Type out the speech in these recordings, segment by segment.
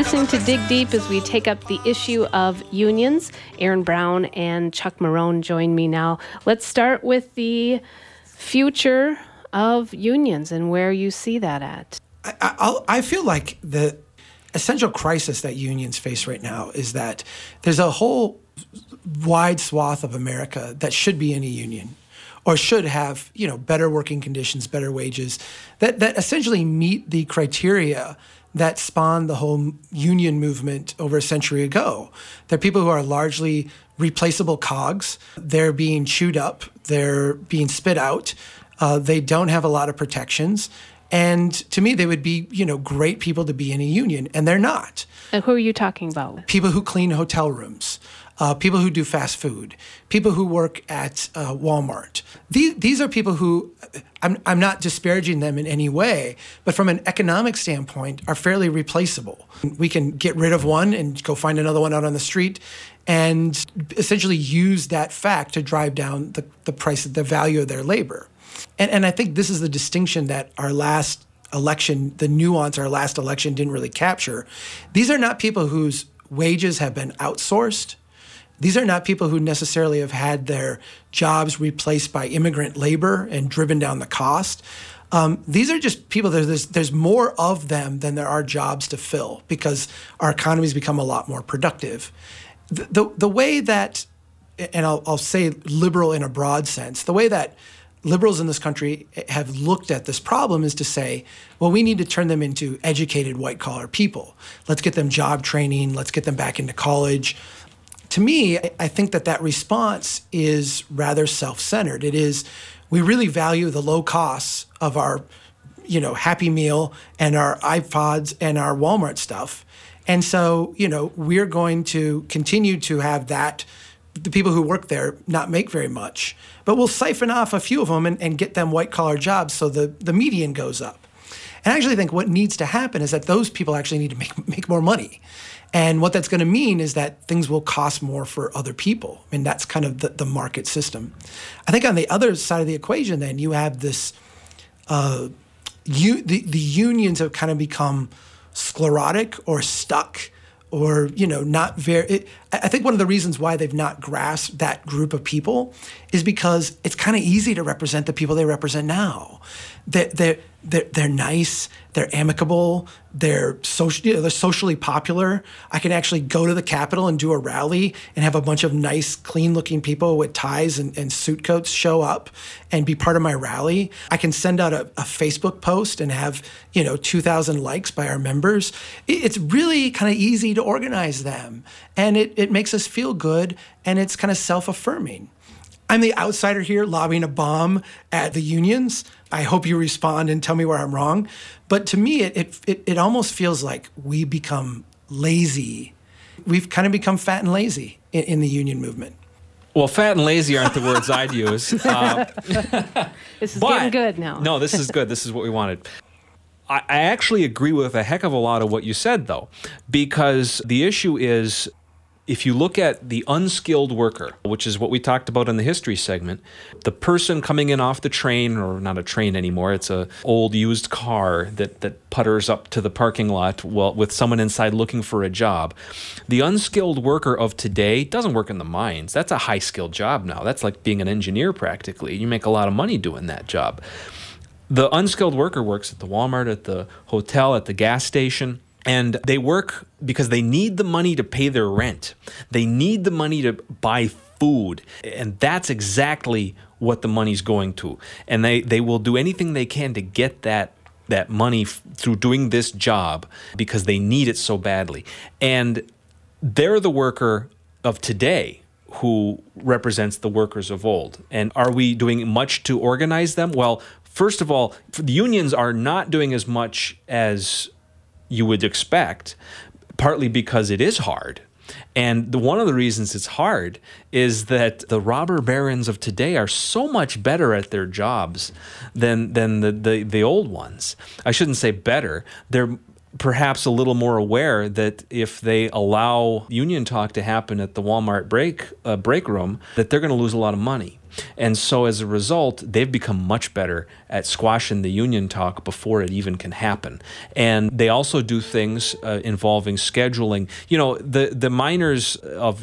listening to Dig Deep as we take up the issue of unions. Aaron Brown and Chuck Marohn join me now. Let's start with the future of unions and where you see that at. I feel like the essential crisis that unions face right now is that there's a whole wide swath of America that should be in a union or should have, better working conditions, better wages, that essentially meet the criteria that spawned the whole union movement over a century ago. They're people who are largely replaceable cogs. They're being chewed up. They're being spit out. They don't have a lot of protections. And to me, they would be, great people to be in a union, and they're not. And who are you talking about? People who clean hotel rooms, people who do fast food, people who work at Walmart. These are people who, I'm not disparaging them in any way, but from an economic standpoint, are fairly replaceable. We can get rid of one and go find another one out on the street and essentially use that fact to drive down the price, the value of their labor. And I think this is the distinction that our last election, the nuance our last election didn't really capture. These are not people whose wages have been outsourced. These are not people who necessarily have had their jobs replaced by immigrant labor and driven down the cost. These are just people, there's more of them than there are jobs to fill because our economy's become a lot more productive. The way that, and I'll say liberal in a broad sense, the way that liberals in this country have looked at this problem is to say, well, we need to turn them into educated white-collar people. Let's get them job training. Let's get them back into college. To me, I think that response is rather self-centered. It is, we really value the low costs of our, Happy Meal and our iPods and our Walmart stuff. And so, we're going to continue to have that, the people who work there not make very much, but we'll siphon off a few of them and get them white-collar jobs so the median goes up. And I actually think what needs to happen is that those people actually need to make more money. And what that's going to mean is that things will cost more for other people. I mean, that's kind of the market system. I think on the other side of the equation, then, you have this, the unions have kind of become sclerotic or stuck or, not very... I think one of the reasons why they've not grasped that group of people is because it's kind of easy to represent the people they represent now. They're nice, they're amicable, they're socially popular. I can actually go to the Capitol and do a rally and have a bunch of nice, clean-looking people with ties and suit coats show up and be part of my rally. I can send out a Facebook post and have 2,000 likes by our members. It's really kind of easy to organize them, and it makes us feel good, and it's kind of self-affirming. I'm the outsider here lobbying a bomb at the unions. I hope you respond and tell me where I'm wrong. But to me, it almost feels like we become lazy. We've kind of become fat and lazy in the union movement. Well, fat and lazy aren't the words I'd use. This is getting good now. No, this is good. This is what we wanted. I actually agree with a heck of a lot of what you said, though, because the issue is, if you look at the unskilled worker, which is what we talked about in the history segment, the person coming in off the train, or not a train anymore, it's an old used car that putters up to the parking lot with someone inside looking for a job. The unskilled worker of today doesn't work in the mines. That's a high-skilled job now. That's like being an engineer practically. You make a lot of money doing that job. The unskilled worker works at the Walmart, at the hotel, at the gas station. And they work because they need the money to pay their rent. They need the money to buy food. And that's exactly what the money's going to. And they will do anything they can to get that money through doing this job because they need it so badly. And they're the worker of today who represents the workers of old. And are we doing much to organize them? Well, first of all, the unions are not doing as much as you would expect, partly because it is hard. And one of the reasons it's hard is that the robber barons of today are so much better at their jobs than the old ones. I shouldn't say better. They're perhaps a little more aware that if they allow union talk to happen at the Walmart break room, that they're going to lose a lot of money. And so as a result, they've become much better at squashing the union talk before it even can happen. And they also do things involving scheduling. You know, the miners of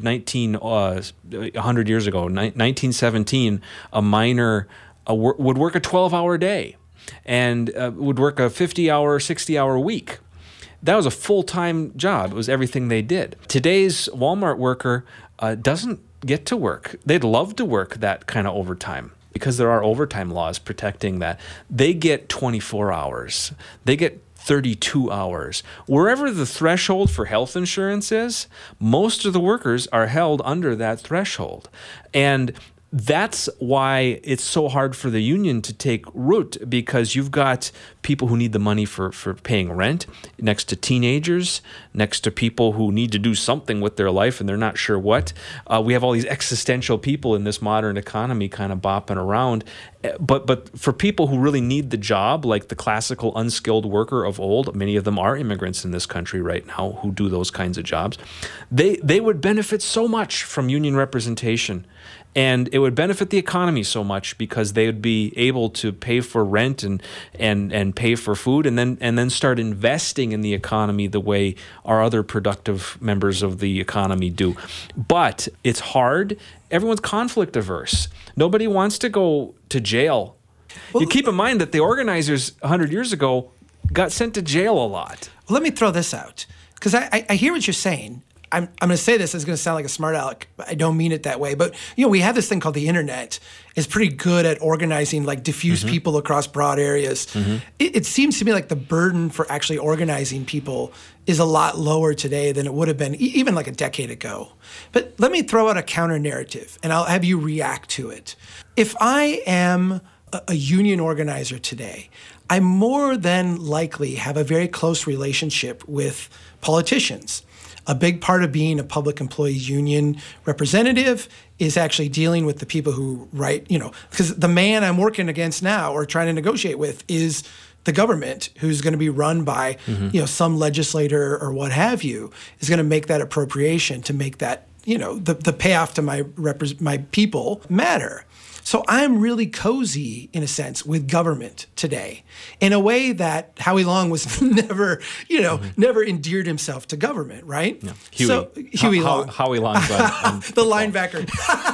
100 years ago, 1917, a miner would work a 12-hour day and would work a 50-hour, 60-hour week. That was a full-time job. It was everything they did. Today's Walmart worker doesn't get to work. They'd love to work that kind of overtime because there are overtime laws protecting that. They get 24 hours. They get 32 hours. Wherever the threshold for health insurance is, most of the workers are held under that threshold. And that's why it's so hard for the union to take root, because you've got people who need the money for paying rent, next to teenagers, next to people who need to do something with their life and they're not sure what. We have all these existential people in this modern economy kind of bopping around. But for people who really need the job, like the classical unskilled worker of old, many of them are immigrants in this country right now who do those kinds of jobs, they would benefit so much from union representation. And it would benefit the economy so much because they would be able to pay for rent and pay for food and then start investing in the economy the way our other productive members of the economy do. But it's hard. Everyone's conflict averse. Nobody wants to go to jail. Well, you keep in mind that the organizers 100 years ago got sent to jail a lot. Well, let me throw this out, because I hear what you're saying. I'm going to say this, it's going to sound like a smart aleck, but I don't mean it that way. But, we have this thing called the internet. It's pretty good at organizing, like, diffuse people across broad areas. It seems to me like the burden for actually organizing people is a lot lower today than it would have been even like a decade ago. But let me throw out a counter narrative, and I'll have you react to it. If I am a union organizer today, I more than likely have a very close relationship with politicians. A big part of being a public employees union representative is actually dealing with the people who write, because the man I'm working against now or trying to negotiate with is the government, who's going to be run by, some legislator or what have you, is going to make that appropriation to make that, the payoff to my people matter. So I'm really cozy, in a sense, with government today, in a way that Howie Long was never endeared himself to government, right? Yeah. Huey Long. Howie Long. The linebacker.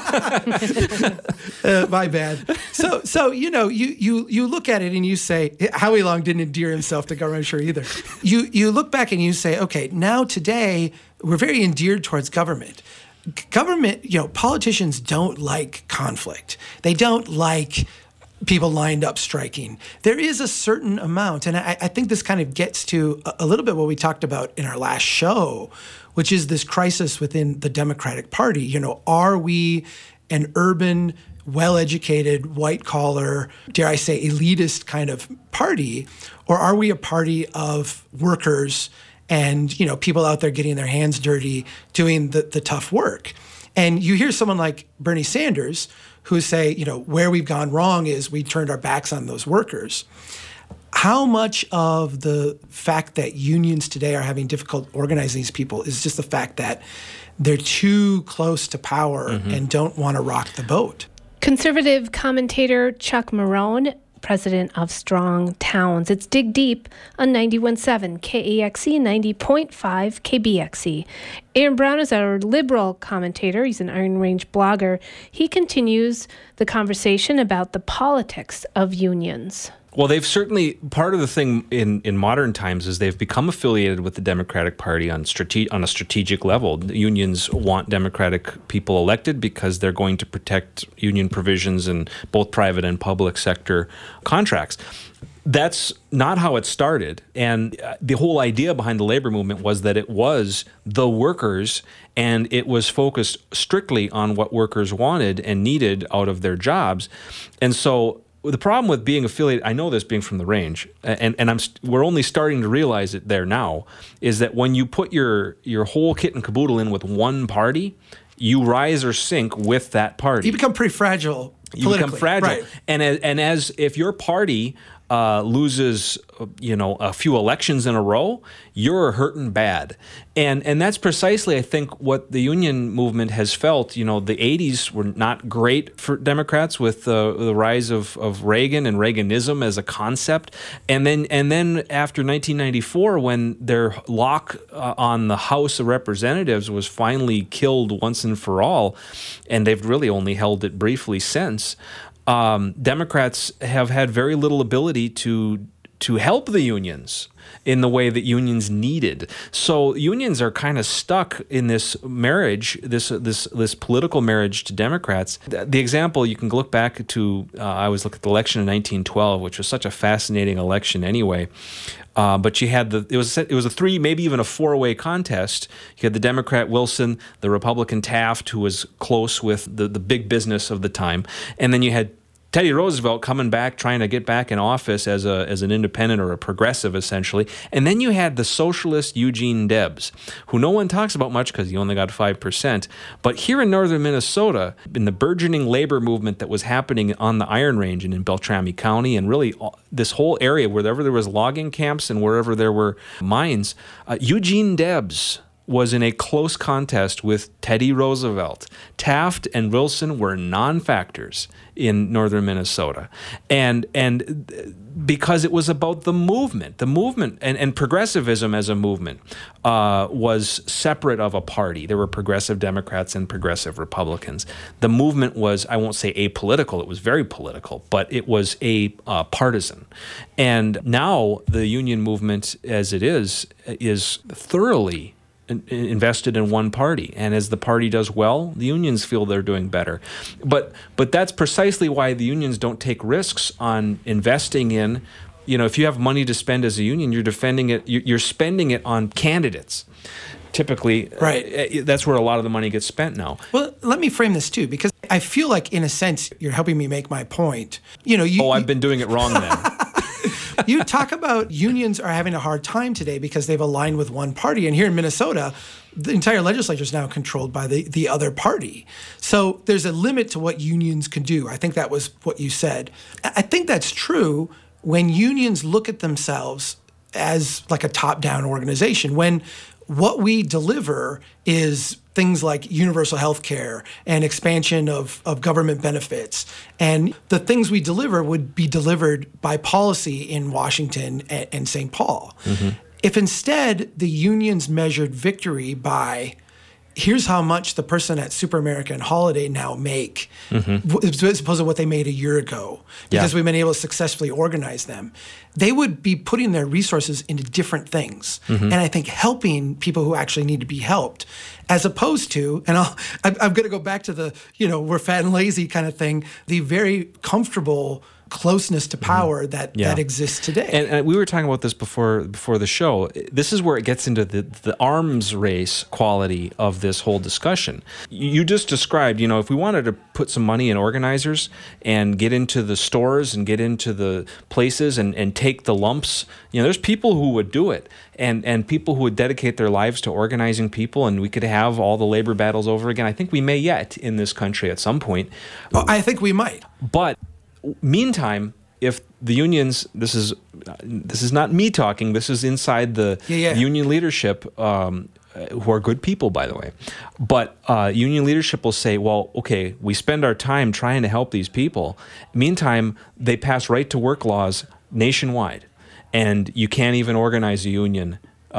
My bad. So you look at it and you say, Howie Long didn't endear himself to government, I'm sure either. You look back and you say, okay, now today we're very endeared towards government. Government, politicians don't like conflict. They don't like people lined up striking. There is a certain amount, and I think this kind of gets to a little bit what we talked about in our last show, which is this crisis within the Democratic Party. Are we an urban, well-educated, white-collar, dare I say, elitist kind of party, or are we a party of workers and, people out there getting their hands dirty, doing the tough work? And you hear someone like Bernie Sanders who say, where we've gone wrong is we turned our backs on those workers. How much of the fact that unions today are having difficult organizing these people is just the fact that they're too close to power and don't want to rock the boat? Conservative commentator Chuck Marohn, president of Strong Towns. It's Dig Deep on 91.7 KAXE, 90.5 KBXE. Aaron Brown is our liberal commentator. He's an Iron Range blogger. He continues the conversation about the politics of unions. Well, they've certainly, part of the thing in modern times is they've become affiliated with the Democratic Party on a strategic level. The unions want Democratic people elected because they're going to protect union provisions in both private and public sector contracts. That's not how it started. And the whole idea behind the labor movement was that it was the workers, and it was focused strictly on what workers wanted and needed out of their jobs. And so the problem with being affiliated, I know this being from the range, and we're only starting to realize it there now, is that when you put your whole kit and caboodle in with one party, you rise or sink with that party. You become pretty fragile politically. You become fragile. Right. And as if your party loses, a few elections in a row, you're hurting bad. And that's precisely, I think, what the union movement has felt. The 80s were not great for Democrats with the rise of Reagan and Reaganism as a concept. And then after 1994, when their lock on the House of Representatives was finally killed once and for all, and they've really only held it briefly since, Democrats have had very little ability to help the unions in the way that unions needed. So unions are kind of stuck in this marriage, this political marriage to Democrats. The example, you can look back to, I always look at the election in 1912, which was such a fascinating election anyway. But you had it was a 3, maybe even a 4-way contest. You had the Democrat Wilson, the Republican Taft, who was close with the big business of the time, and then you had Teddy Roosevelt coming back, trying to get back in office as an independent or a progressive, essentially. And then you had the socialist Eugene Debs, who no one talks about much because he only got 5%. But here in northern Minnesota, in the burgeoning labor movement that was happening on the Iron Range and in Beltrami County, and really this whole area, wherever there was logging camps and wherever there were mines, Eugene Debs was in a close contest with Teddy Roosevelt. Taft and Wilson were non-factors in northern Minnesota. And because it was about the movement and progressivism as a movement was separate of a party. There were progressive Democrats and progressive Republicans. The movement was, I won't say apolitical, it was very political, but it was partisan. And now the union movement as it is thoroughly invested in one party, and as the party does well, the unions feel they're doing better. But that's precisely why the unions don't take risks on investing in, if you have money to spend as a union, you're defending it, you're spending it on candidates. Typically, right. That's where a lot of the money gets spent now. Well, let me frame this too, because I feel like in a sense you're helping me make my point. I've been doing it wrong then. You talk about unions are having a hard time today because they've aligned with one party. And here in Minnesota, the entire legislature is now controlled by the other party. So there's a limit to what unions can do. I think that was what you said. I think that's true when unions look at themselves as like a top-down organization. When what we deliver is things like universal health care and expansion of government benefits. And the things we deliver would be delivered by policy in Washington and St. Paul. Mm-hmm. If instead the unions measured victory by here's how much the person at Super America and Holiday now make, as opposed to what they made a year ago, because we've been able to successfully organize them, they would be putting their resources into different things. And I think helping people who actually need to be helped, as opposed to, and I'm going to go back to the, we're fat and lazy kind of thing, the very comfortable closeness to power that exists today. And we were talking about this before the show. This is where it gets into the arms race quality of this whole discussion. You just described, if we wanted to put some money in organizers and get into the stores and get into the places and take the lumps, there's people who would do it and people who would dedicate their lives to organizing people, and we could have all the labor battles over again. I think we may yet in this country at some point. Oh, I think we might. But meantime, if the unions, this is not me talking, this is inside the union leadership, who are good people, by the way. But union leadership will say, well, okay, we spend our time trying to help these people. Meantime, they pass right-to-work laws nationwide, and you can't even organize a union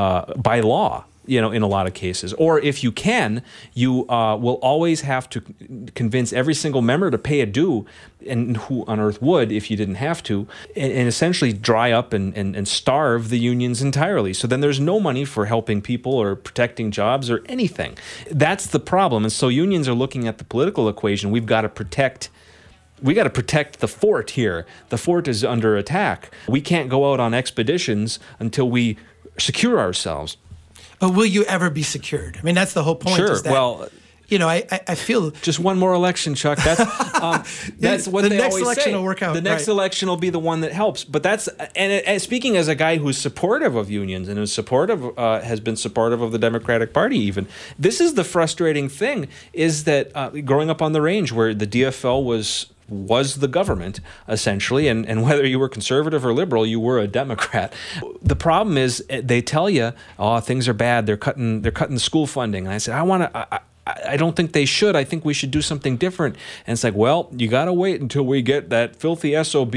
by law. In a lot of cases. Or if you can, you will always have to convince every single member to pay a due, and who on earth would if you didn't have to, and essentially dry up and starve the unions entirely. So then there's no money for helping people or protecting jobs or anything. That's the problem. And so unions are looking at the political equation. We got to protect the fort here. The fort is under attack. We can't go out on expeditions until we secure ourselves. But will you ever be secured? I mean, that's the whole point. Sure. Is that, I feel just one more election, Chuck. That's what the they next always election say. will work out. The next election will be the one that helps. But and speaking as a guy who's supportive of unions and who's has been supportive of the Democratic Party, even this is the frustrating thing: is that growing up on the range where the DFL was the government, essentially, and whether you were conservative or liberal, you were a Democrat. The problem is they tell you, oh, things are bad. They're cutting the school funding. And I said, I don't think they should. I think we should do something different. And it's like, well, you got to wait until we get that filthy SOB,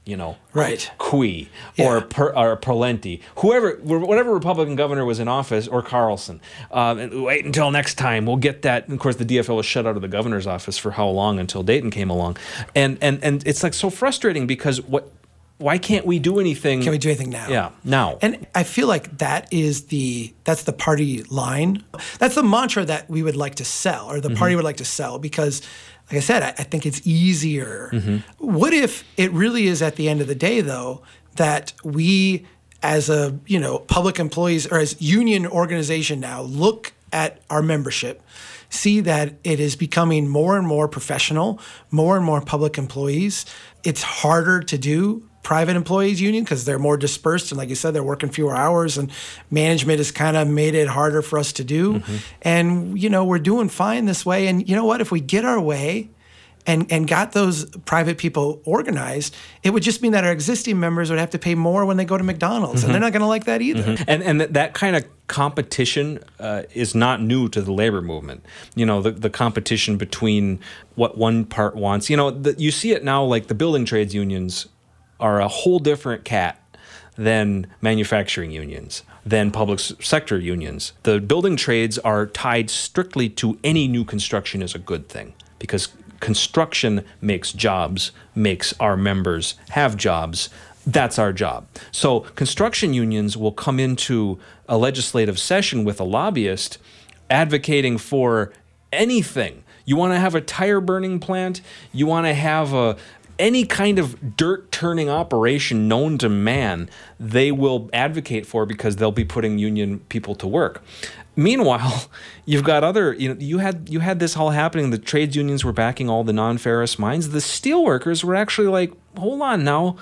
right, Cui or Pawlenty, whatever Republican governor was in office, or Carlson. And wait until next time. We'll get that. And of course, the DFL was shut out of the governor's office for how long until Dayton came along. And it's like so frustrating because why can't we do anything? Can we do anything now? Yeah, now. And I feel like that's the party line. That's the mantra that we would like to sell, or the party would like to sell, because like I said, I think it's easier. What if it really is at the end of the day, though, that we as public employees or as union organization now look at our membership, see that it is becoming more and more professional, more and more public employees. It's harder to do private employees union because they're more dispersed, and like you said, they're working fewer hours, and management has kind of made it harder for us to do. And we're doing fine this way. And you know what? If we get our way and got those private people organized, it would just mean that our existing members would have to pay more when they go to McDonald's, and they're not going to like that either. And that kind of competition is not new to the labor movement. The competition between what one part wants. You see it now, like the building trades unions are a whole different cat than manufacturing unions, than public sector unions. The building trades are tied strictly to any new construction is a good thing, because construction makes jobs, makes our members have jobs. That's our job. So construction unions will come into a legislative session with a lobbyist advocating for anything. You want to have a tire burning plant? You want to have any kind of dirt turning operation known to man, they will advocate for, because they'll be putting union people to work. Meanwhile, you've got other, you had this all happening. The trades unions were backing all the non-ferrous mines. The steel workers were actually like, hold on now,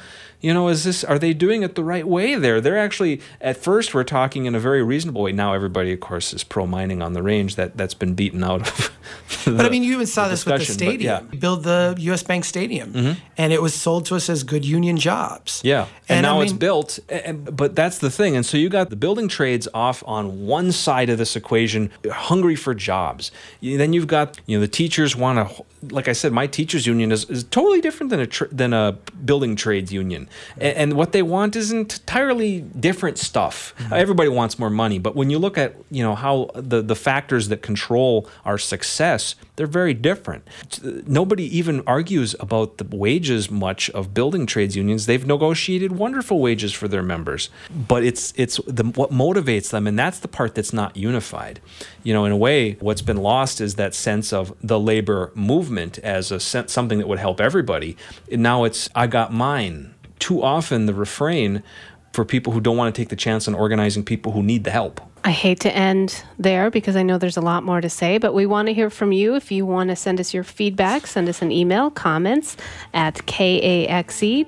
are they doing it the right way there? They're actually, at first, we're talking in a very reasonable way. Now everybody, of course, is pro-mining on the range. That's been beaten out of But I mean, you even saw this with the stadium. We built the U.S. Bank Stadium, and it was sold to us as good union jobs. Yeah, and now it's built. But that's the thing. And so you got the building trades off on one side of this equation, hungry for jobs. Then you've got, the teachers want to, like I said, my teachers union is totally different than a building trades union. And what they want is entirely different stuff. Everybody wants more money, but when you look at how the factors that control our success, they're very different. Nobody even argues about the wages much of building trades unions. They've negotiated wonderful wages for their members, but it's what motivates them, and that's the part that's not unified. In a way, what's been lost is that sense of the labor movement as something that would help everybody. And now it's I got mine. Too often the refrain for people who don't want to take the chance on organizing people who need the help. I hate to end there because I know there's a lot more to say, but we want to hear from you. If you want to send us your feedback, send us an email, comments at kaxe.org.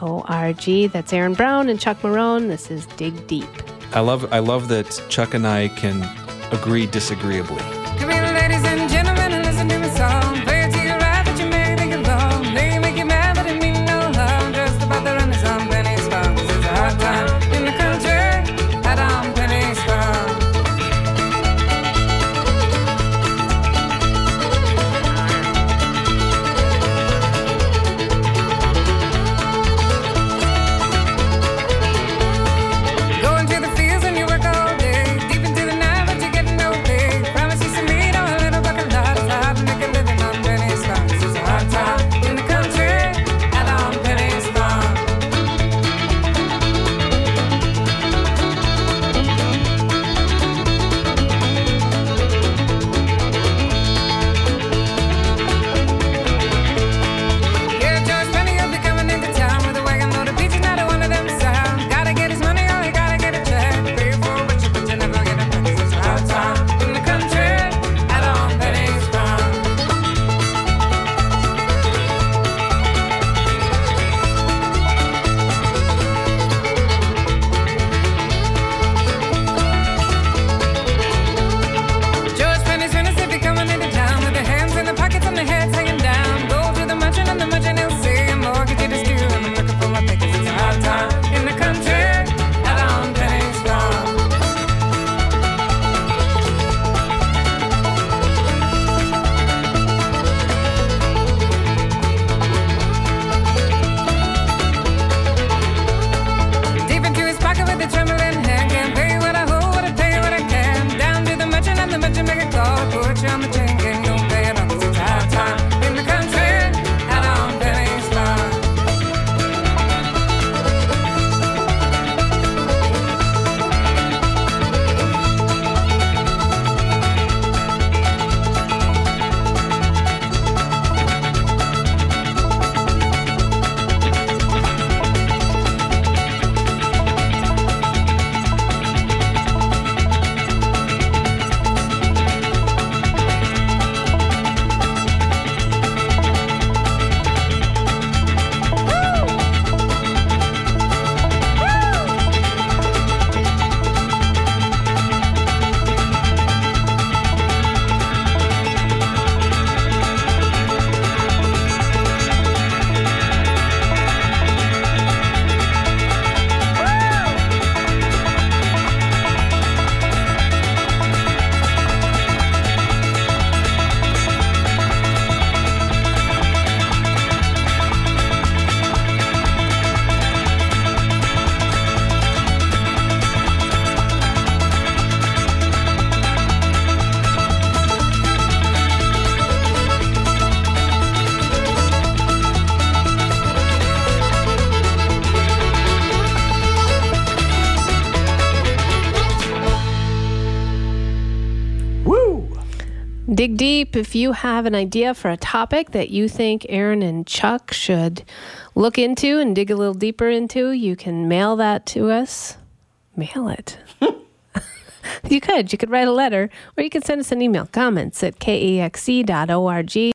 That's Aaron Brown and Chuck Marohn. This is Dig Deep. I love that Chuck and I can agree disagreeably. Come here, ladies and gentlemen, and listen to me song. Play it to your right, but you may think it's wrong. They make you mad, but it mean no harm. Just about the run is on Penny's Farm. 'Cause it's a hard time in the country out on Penny's Farm. Go into the fields and you work all day, deep into the night, but you get no pay. Promise you some meat Dig deep. If you have an idea for a topic that you think Aaron and Chuck should look into and dig a little deeper into, you can mail that to us. Mail it. You could write a letter, or you could send us an email. Comments at kexe.org.